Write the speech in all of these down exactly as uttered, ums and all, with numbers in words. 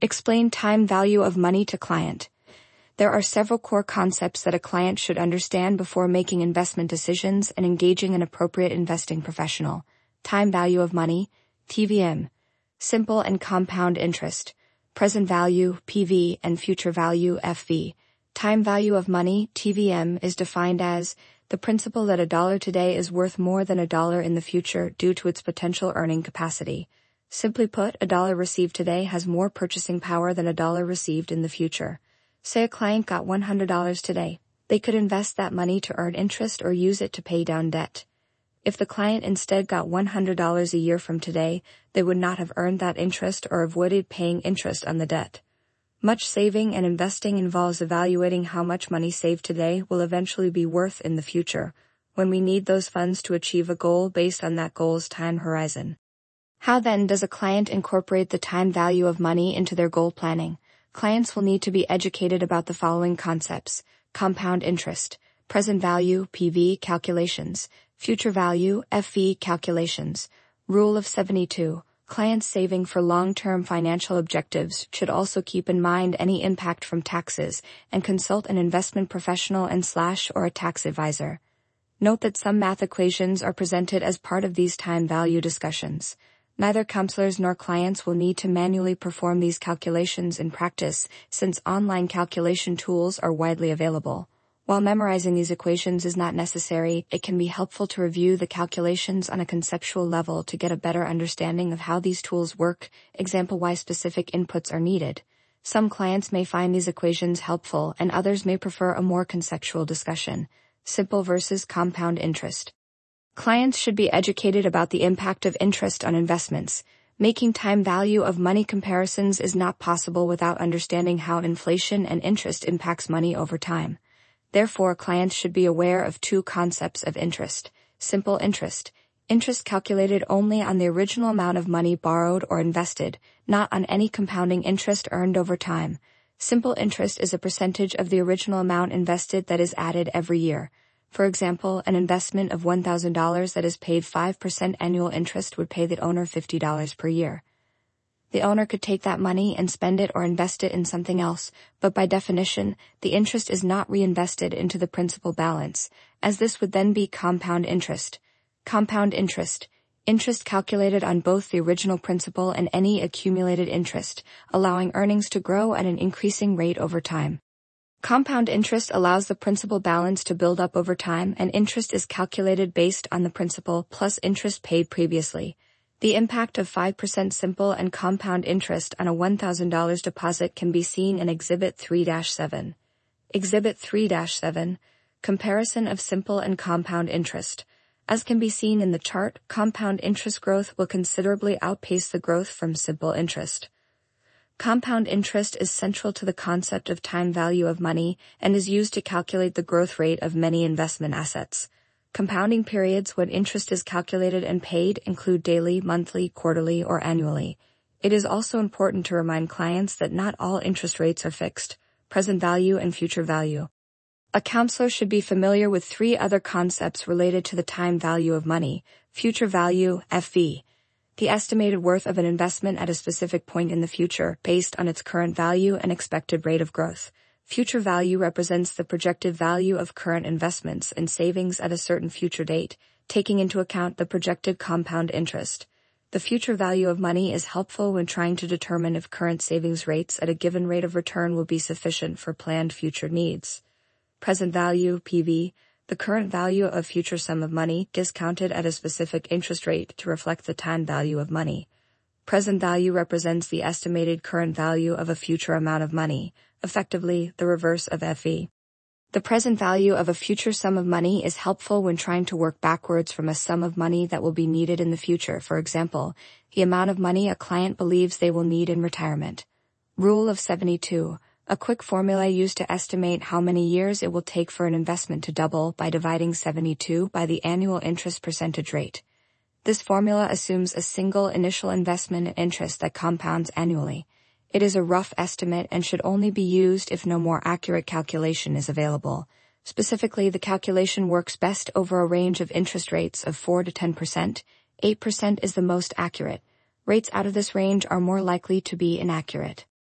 Explain time value of money to client. There are several core concepts that a client should understand before making investment decisions and engaging an appropriate investing professional. Time value of money, T V M. Simple and compound interest. Present value, P V, and future value, F V. Time value of money, T V M, is defined as the principle that a dollar today is worth more than a dollar in the future due to its potential earning capacity. Simply put, a dollar received today has more purchasing power than a dollar received in the future. Say a client got one hundred dollars today. They could invest that money to earn interest or use it to pay down debt. If the client instead got one hundred dollars a year from today, they would not have earned that interest or avoided paying interest on the debt. Much saving and investing involves evaluating how much money saved today will eventually be worth in the future, when we need those funds to achieve a goal based on that goal's time horizon. How then does a client incorporate the time value of money into their goal planning? Clients will need to be educated about the following concepts: compound interest, present value, P V, calculations, future value, F V, calculations. Rule of seventy-two. Clients saving for long-term financial objectives should also keep in mind any impact from taxes and consult an investment professional and slash or a tax advisor. Note that some math equations are presented as part of these time value discussions. Neither counselors nor clients will need to manually perform these calculations in practice, since online calculation tools are widely available. While memorizing these equations is not necessary, it can be helpful to review the calculations on a conceptual level to get a better understanding of how these tools work, example why specific inputs are needed. Some clients may find these equations helpful and others may prefer a more conceptual discussion. Simple versus compound interest. Clients should be educated about the impact of interest on investments. Making time value of money comparisons is not possible without understanding how inflation and interest impacts money over time. Therefore, clients should be aware of two concepts of interest. Simple interest. Interest calculated only on the original amount of money borrowed or invested, not on any compounding interest earned over time. Simple interest is a percentage of the original amount invested that is added every year. For example, an investment of one thousand dollars that is paid five percent annual interest would pay the owner fifty dollars per year. The owner could take that money and spend it or invest it in something else, but by definition, the interest is not reinvested into the principal balance, as this would then be compound interest. Compound interest. Interest calculated on both the original principal and any accumulated interest, allowing earnings to grow at an increasing rate over time. Compound interest allows the principal balance to build up over time, and interest is calculated based on the principal plus interest paid previously. The impact of five percent simple and compound interest on a one thousand dollars deposit can be seen in Exhibit three dash seven. Exhibit three dash seven. Comparison of simple and compound interest. As can be seen in the chart, compound interest growth will considerably outpace the growth from simple interest. Compound interest is central to the concept of time value of money and is used to calculate the growth rate of many investment assets. Compounding periods when interest is calculated and paid include daily, monthly, quarterly, or annually. It is also important to remind clients that not all interest rates are fixed: present value and future value. A counselor should be familiar with three other concepts related to the time value of money: future value, F V. The estimated worth of an investment at a specific point in the future based on its current value and expected rate of growth. Future value represents the projected value of current investments and savings at a certain future date, taking into account the projected compound interest. The future value of money is helpful when trying to determine if current savings rates at a given rate of return will be sufficient for planned future needs. Present value, P V, the current value of future sum of money discounted at a specific interest rate to reflect the time value of money. Present value represents the estimated current value of a future amount of money, effectively the reverse of F V. The present value of a future sum of money is helpful when trying to work backwards from a sum of money that will be needed in the future, for example, the amount of money a client believes they will need in retirement. Rule of seventy-two. A quick formula used to estimate how many years it will take for an investment to double by dividing seventy-two by the annual interest percentage rate. This formula assumes a single initial investment and interest that compounds annually. It is a rough estimate and should only be used if no more accurate calculation is available. Specifically, the calculation works best over a range of interest rates of four to ten percent. eight percent is the most accurate. Rates out of this range are more likely to be inaccurate.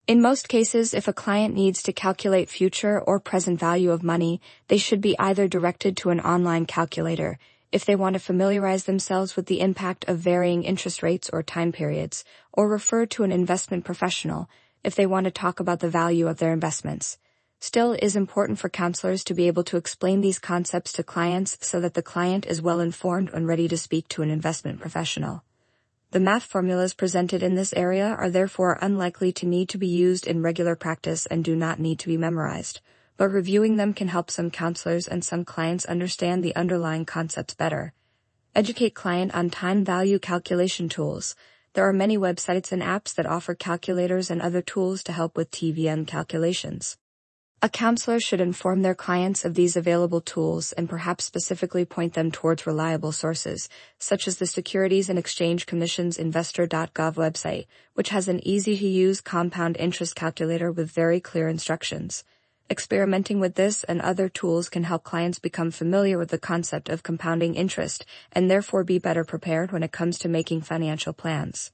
In most cases, if a client needs to calculate future or present value of money, they should be either directed to an online calculator, if they want to familiarize themselves with the impact of varying interest rates or time periods, or refer to an investment professional, if they want to talk about the value of their investments. Still, it is important for counselors to be able to explain these concepts to clients so that the client is well informed and ready to speak to an investment professional. The math formulas presented in this area are therefore unlikely to need to be used in regular practice and do not need to be memorized, but reviewing them can help some counselors and some clients understand the underlying concepts better. Educate client on time value calculation tools. There are many websites and apps that offer calculators and other tools to help with T V M calculations. A counselor should inform their clients of these available tools and perhaps specifically point them towards reliable sources, such as the Securities and Exchange Commission's investor dot gov website, which has an easy-to-use compound interest calculator with very clear instructions. Experimenting with this and other tools can help clients become familiar with the concept of compounding interest and therefore be better prepared when it comes to making financial plans.